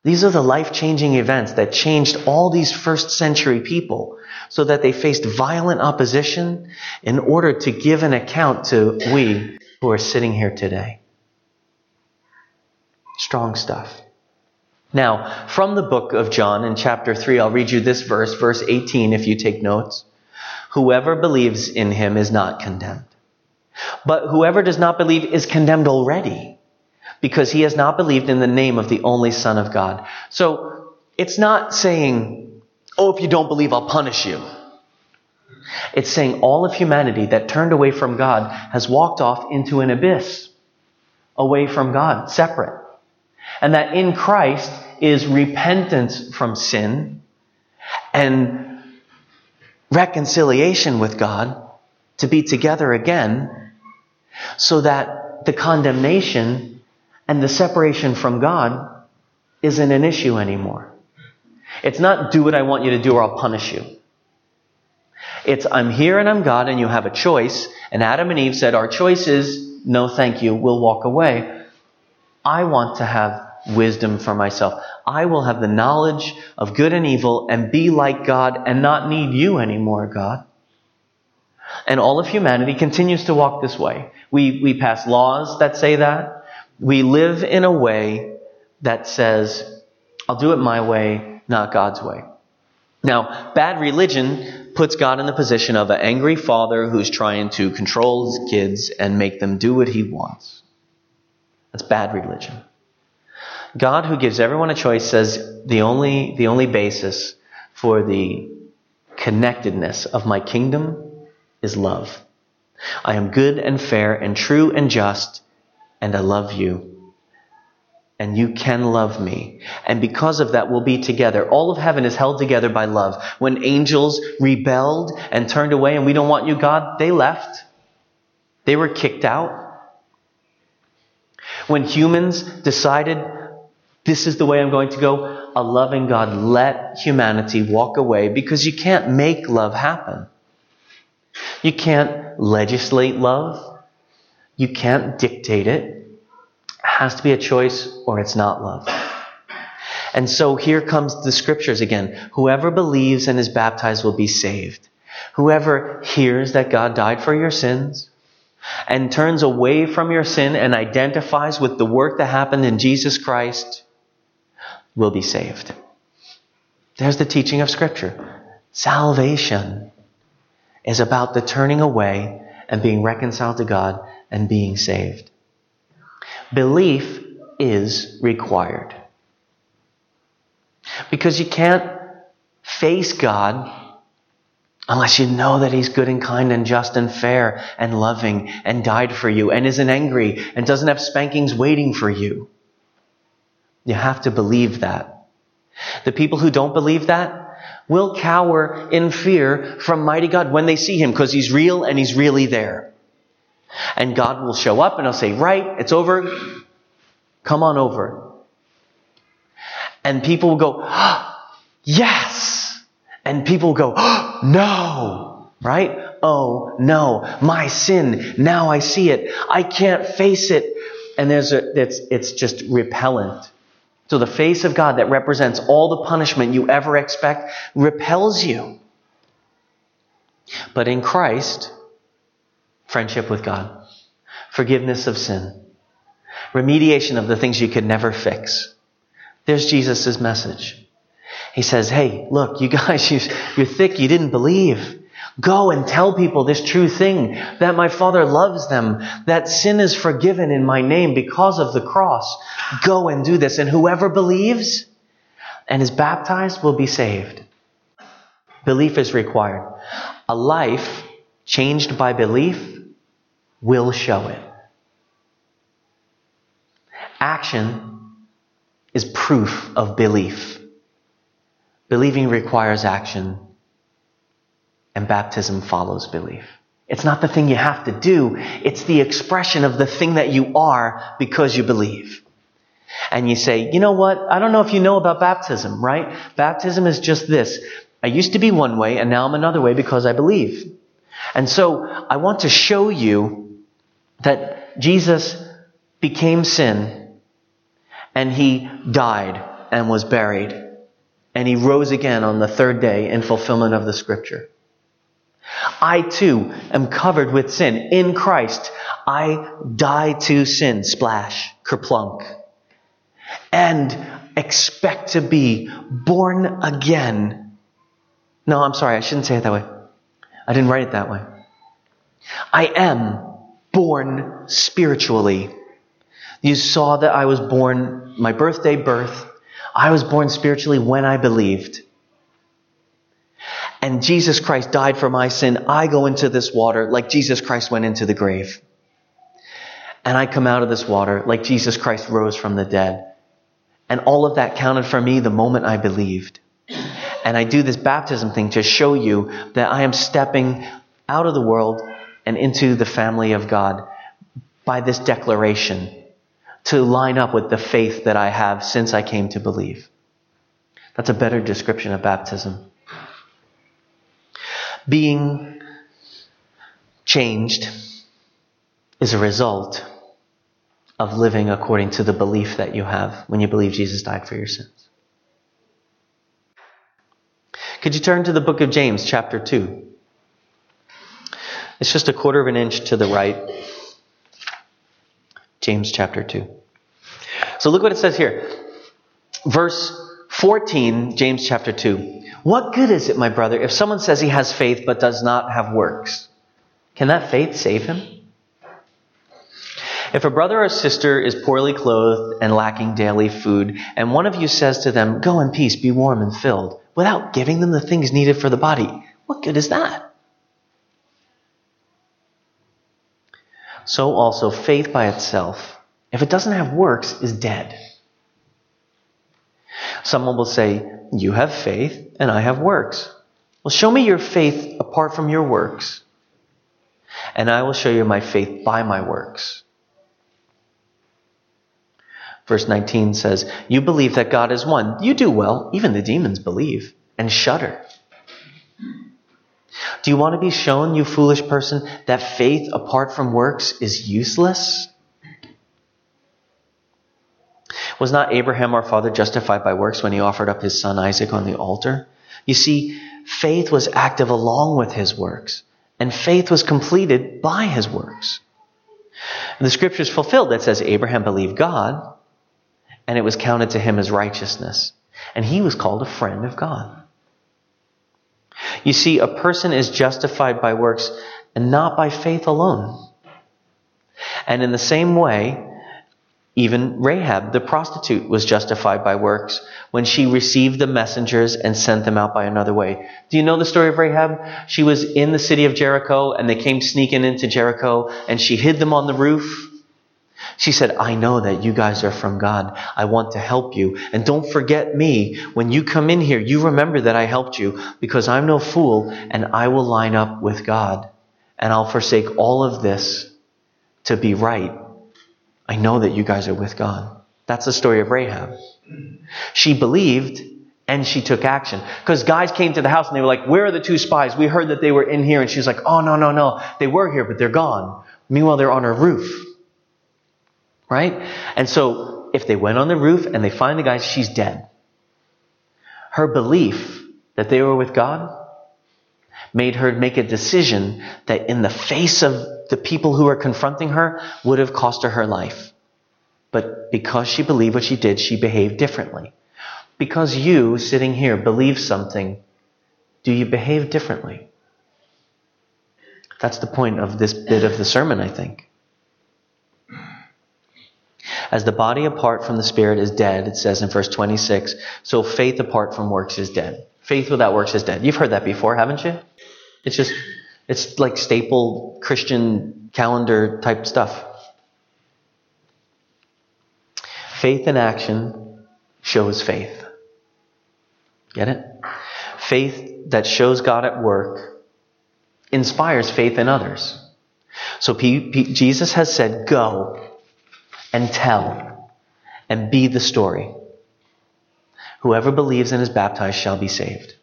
These are the life-changing events that changed all these first century people so that they faced violent opposition in order to give an account to we who are sitting here today. Strong stuff. Now, from the book of John in chapter 3, I'll read you this verse, verse 18, if you take notes. Whoever believes in him is not condemned. But whoever does not believe is condemned already, because he has not believed in the name of the only Son of God. So it's not saying, oh, if you don't believe, I'll punish you. It's saying all of humanity that turned away from God has walked off into an abyss, away from God, separate. And that in Christ is repentance from sin and reconciliation with God to be together again, so that the condemnation and the separation from God isn't an issue anymore. It's not do what I want you to do or I'll punish you. It's I'm here and I'm God and you have a choice. And Adam and Eve said, our choice is no thank you, we'll walk away. I want to have wisdom for myself. I will have the knowledge of good and evil and be like God and not need you anymore, God. And all of humanity continues to walk this way. We pass laws that say that. We live in a way that says, I'll do it my way, not God's way. Now, bad religion puts God in the position of an angry father who's trying to control his kids and make them do what he wants. That's bad religion. God, who gives everyone a choice, says the only basis for the connectedness of my kingdom is love. I am good and fair and true and just, and I love you. And you can love me. And because of that, we'll be together. All of heaven is held together by love. When angels rebelled and turned away and we don't want you, God, they left. They were kicked out. When humans decided, this is the way I'm going to go, a loving God let humanity walk away, because you can't make love happen. You can't legislate love. You can't dictate it. It has to be a choice or it's not love. And so here comes the scriptures again. Whoever believes and is baptized will be saved. Whoever hears that God died for your sins and turns away from your sin and identifies with the work that happened in Jesus Christ will be saved. There's the teaching of Scripture. Salvation is about the turning away and being reconciled to God and being saved. Belief is required. Because you can't face God unless you know that He's good and kind and just and fair and loving and died for you and isn't angry and doesn't have spankings waiting for you. You have to believe that. The people who don't believe that will cower in fear from mighty God when they see Him, because He's real and He's really there. And God will show up and He'll say, right, it's over. Come on over. And people will go, oh, yes. And people will go, oh, no. Right? Oh, no. My sin. Now I see it. I can't face it. And it's just repellent. So the face of God that represents all the punishment you ever expect repels you. But in Christ, friendship with God, forgiveness of sin, remediation of the things you could never fix. There's Jesus' message. He says, hey, look, you guys, you're thick, you didn't believe. Go and tell people this true thing, that my Father loves them, that sin is forgiven in my name because of the cross. Go and do this. And whoever believes and is baptized will be saved. Belief is required. A life changed by belief will show it. Action is proof of belief. Believing requires action, and baptism follows belief. It's not the thing you have to do. It's the expression of the thing that you are because you believe. And you say, you know what? I don't know if you know about baptism, right? Baptism is just this. I used to be one way and now I'm another way because I believe. And so I want to show you that Jesus became sin and He died and was buried. And he rose again on the third day in fulfillment of the scripture. I too am covered with sin. In Christ, I die to sin. Splash. Kerplunk. And expect to be born again. No, I'm sorry. I shouldn't say it that way. I didn't write it that way. I am born spiritually. You saw that I was born, my birthday birth. I was born spiritually when I believed. And Jesus Christ died for my sin. I go into this water like Jesus Christ went into the grave. And I come out of this water like Jesus Christ rose from the dead. And all of that counted for me the moment I believed. And I do this baptism thing to show you that I am stepping out of the world and into the family of God by this declaration to line up with the faith that I have since I came to believe. That's a better description of baptism. Being changed is a result of living according to the belief that you have when you believe Jesus died for your sins. Could you turn to the book of James, chapter 2? It's just a quarter of an inch to the right. James chapter 2. So look what it says here. Verse 14, James chapter 2. What good is it, my brother, if someone says he has faith but does not have works? Can that faith save him? If a brother or sister is poorly clothed and lacking daily food, and one of you says to them, go in peace, be warm and filled, without giving them the things needed for the body, what good is that? So also faith by itself, if it doesn't have works, is dead. Someone will say, you have faith and I have works. Well, show me your faith apart from your works, and I will show you my faith by my works. Verse 19 says, you believe that God is one. You do well. Even the demons believe and shudder. Do you want to be shown, you foolish person, that faith apart from works is useless? Was not Abraham our father justified by works when he offered up his son Isaac on the altar? You see, faith was active along with his works, and faith was completed by his works. And the scripture is fulfilled that says Abraham believed God, and it was counted to him as righteousness. And he was called a friend of God. You see, a person is justified by works and not by faith alone. And in the same way, even Rahab, the prostitute, was justified by works when she received the messengers and sent them out by another way. Do you know the story of Rahab? She was in the city of Jericho, and they came sneaking into Jericho, and she hid them on the roof. She said, I know that you guys are from God. I want to help you. And don't forget me. When you come in here, you remember that I helped you, because I'm no fool, and I will line up with God. And I'll forsake all of this to be right. I know that you guys are with God. That's the story of Rahab. She believed and she took action. Because guys came to the house and they were like, where are the two spies? We heard that they were in here. And she was like, oh, no. They were here, but they're gone. Meanwhile, they're on her roof. Right? And so if they went on the roof and they find the guys, she's dead. Her belief that they were with God made her make a decision that in the face of the people who were confronting her would have cost her life. But because she believed what she did, she behaved differently. Because you, sitting here, believe something, do you behave differently? That's the point of this bit of the sermon, I think. As the body apart from the spirit is dead, it says in verse 26, so faith apart from works is dead. Faith without works is dead. You've heard that before, haven't you? It's like staple Christian calendar type stuff. Faith in action shows faith. Get it? Faith that shows God at work inspires faith in others. So Jesus has said, go and tell and be the story. Whoever believes and is baptized shall be saved.